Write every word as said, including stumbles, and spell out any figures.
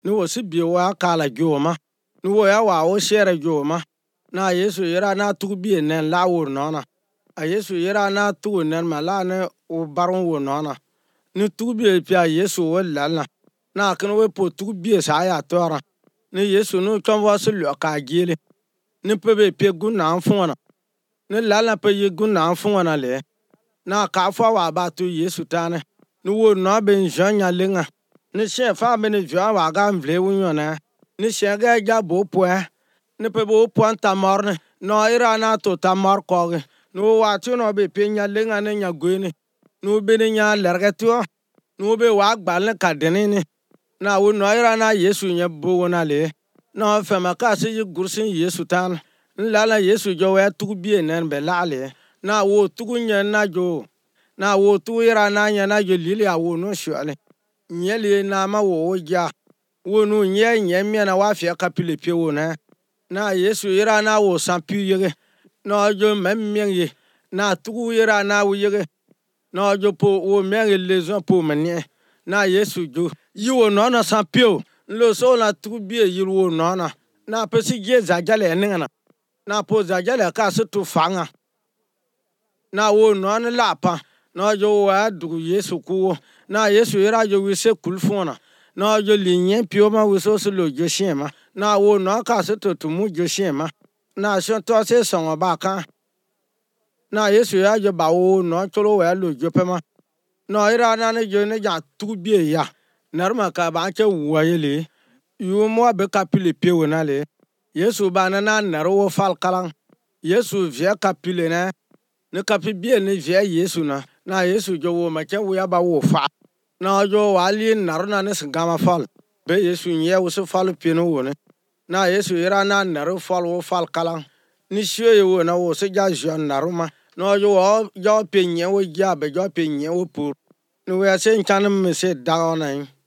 ni wo si bi wa kala joma ni wo ya wa wo shere joma na Yesu yira na tu bi nen la wo nona a Yesu yira na tu nen ma la ne o baron wo nona ni tu bi pia Yesu wo lalla na kan we po tu bi sa ya tora ni Yesu no chon wa su lo ka gele ni pe be pe gun na fun ni lalla pe ye gun na fun na le na ka fa wa ba tu Yesu tane ni wo no ben janya lenga ni she fa be ni jwa wa ga mvle wu yona ni she ga ja bo po ni pe bo po ta morne no ira na to ta mor ko no wa tu no be pe nya lenga ne nya gweni no be ni nya lerga tu no be wa gbal ka deni ni na wo no ira na Yesu nya bo na le no fe ma ka si gursin Yesu tan la la Yesu jo wa tu bi nen be la le na wo tu nya na jo na wo tu ira na nya na jo lili a wo no shwale nyele na ma wo ja wo no nye nye mi na wa fia kapile pie wo na na Yesu ira na wo san pi yege no jo mem ye na tu ira na wo yege no jo po wo men le zo po mene na Yesu jo yi wo no na san pio lo so na tu bi yi wo no na na pe si je za jale ne na na po za jale ka su tu fanga na wo no na la pa no jo wa du Yesu ku na Yesu ira jo wi se kulfona no jo linye pio ma wi so so lo jo shema na wo no ka se to tu mu jo shema na so to se so ba kan na Yesu ya jo ba wo no choro wa lo jo pe ma no ira na ne jo ne ja tu bi ya narma ka ba che wa yele yu mo be ka pile pio na le Yesu ba na na naro fal kalang Yesu vie ka pile na ne ka pi bi ne vie Yesu na na Yesu jo wo ma che wo ya ba wo fa na jo wali naro na ne singama fal be Yesu nye wo so fal pino wo ne na Yesu ira na naro fal wo fal kalang ni shwe wo na wo se ja jon naro ma no jo jo pe nye wo ja be jo pe nye wo pu no we se chan me se da na